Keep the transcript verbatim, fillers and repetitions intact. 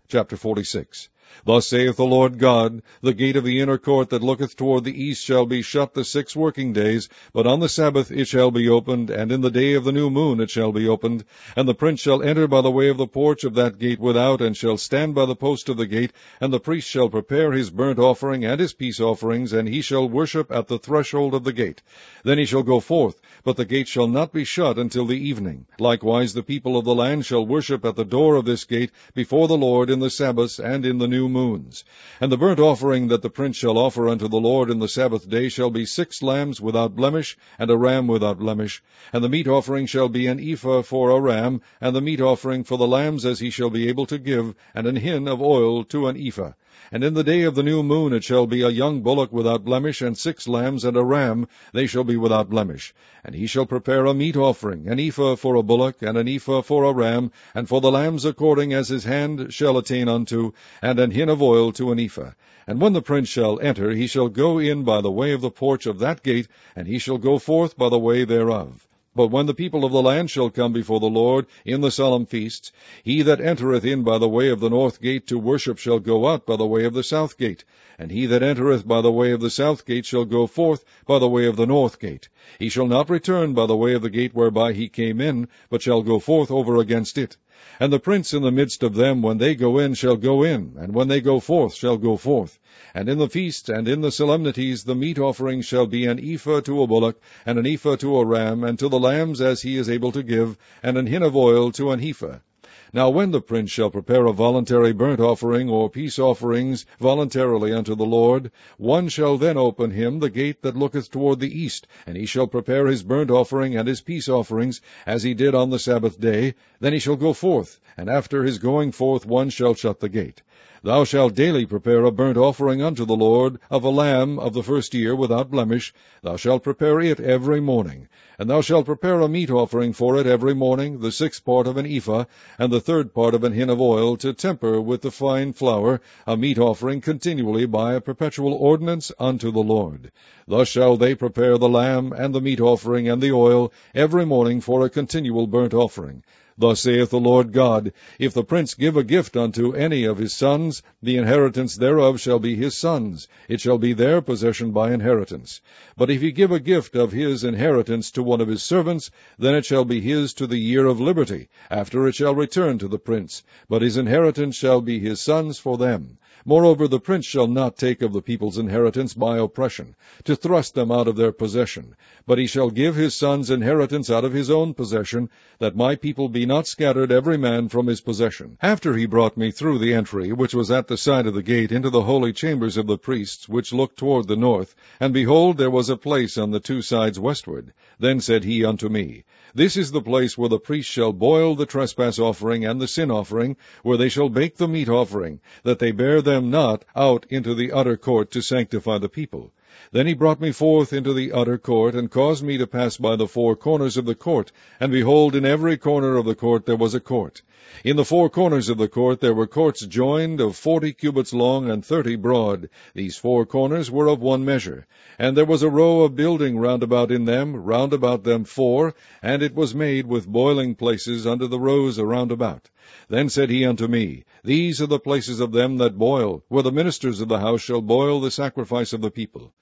Chapter forty-six. Thus saith the Lord God, The gate of the inner court that looketh toward the east shall be shut the six working days, but on the Sabbath it shall be opened, and in the day of the new moon it shall be opened. And the prince shall enter by the way of the porch of that gate without, and shall stand by the post of the gate, and the priest shall prepare his burnt offering and his peace offerings, and he shall worship at the threshold of the gate. Then he shall go forth, but the gate shall not be shut until the evening. Likewise the people of the land shall worship at the door of this gate before the Lord in the Sabbaths and in the new moons. And the burnt offering that the prince shall offer unto the Lord in the Sabbath day shall be six lambs without blemish, and a ram without blemish. And the meat offering shall be an ephah for a ram, and the meat offering for the lambs as he shall be able to give, and an hin of oil to an ephah. And in the day of the new moon it shall be a young bullock without blemish, and six lambs and a ram, they shall be without blemish. And he shall prepare a meat offering, an ephah for a bullock, and an ephah for a ram, and for the lambs according as his hand shall attain unto, and an hin of oil to an ephah. And when the prince shall enter, he shall go in by the way of the porch of that gate, and he shall go forth by the way thereof. But when the people of the land shall come before the Lord in the solemn feasts, he that entereth in by the way of the north gate to worship shall go out by the way of the south gate, and he that entereth by the way of the south gate shall go forth by the way of the north gate. He shall not return by the way of the gate whereby he came in, but shall go forth over against it. And the prince in the midst of them, when they go in, shall go in, and when they go forth, shall go forth. And in the feast and in the solemnities the meat offering shall be an ephah to a bullock, and an ephah to a ram, and to the lambs as he is able to give, and an hin of oil to an ephah. Now when the prince shall prepare a voluntary burnt offering or peace offerings voluntarily unto the Lord, one shall then open him the gate that looketh toward the east, and he shall prepare his burnt offering and his peace offerings, as he did on the Sabbath day. Then he shall go forth, and after his going forth one shall shut the gate. Thou shalt daily prepare a burnt offering unto the Lord of a lamb of the first year without blemish. Thou shalt prepare it every morning. And thou shalt prepare a meat offering for it every morning, the sixth part of an ephah, and the third part of an hin of oil, to temper with the fine flour, a meat offering continually by a perpetual ordinance unto the Lord. Thus shall they prepare the lamb, and the meat offering, and the oil, every morning for a continual burnt offering. Thus saith the Lord God, If the prince give a gift unto any of his sons, the inheritance thereof shall be his sons. It shall be their possession by inheritance. But if he give a gift of his inheritance to one of his servants, then it shall be his to the year of liberty. After it shall return to the prince. But his inheritance shall be his sons for them. Moreover, the prince shall not take of the people's inheritance by oppression, to thrust them out of their possession. But he shall give his sons inheritance out of his own possession, that my people be not scattered every man from his possession. After he brought me through the entry, which was at the side of the gate, into the holy chambers of the priests, which looked toward the north, and behold, there was a place on the two sides westward. Then said he unto me, This is the place where the priests shall boil the trespass offering and the sin offering, where they shall bake the meat offering, that they bear them not out into the utter court to sanctify the people. Then he brought me forth into the utter court, and caused me to pass by the four corners of the court. And behold, in every corner of the court there was a court. In the four corners of the court there were courts joined, of forty cubits long and thirty broad. These four corners were of one measure. And there was a row of building round about in them, round about them four, and it was made with boiling places under the rows around about. Then said he unto me, These are the places of them that boil, where the ministers of the house shall boil the sacrifice of the people.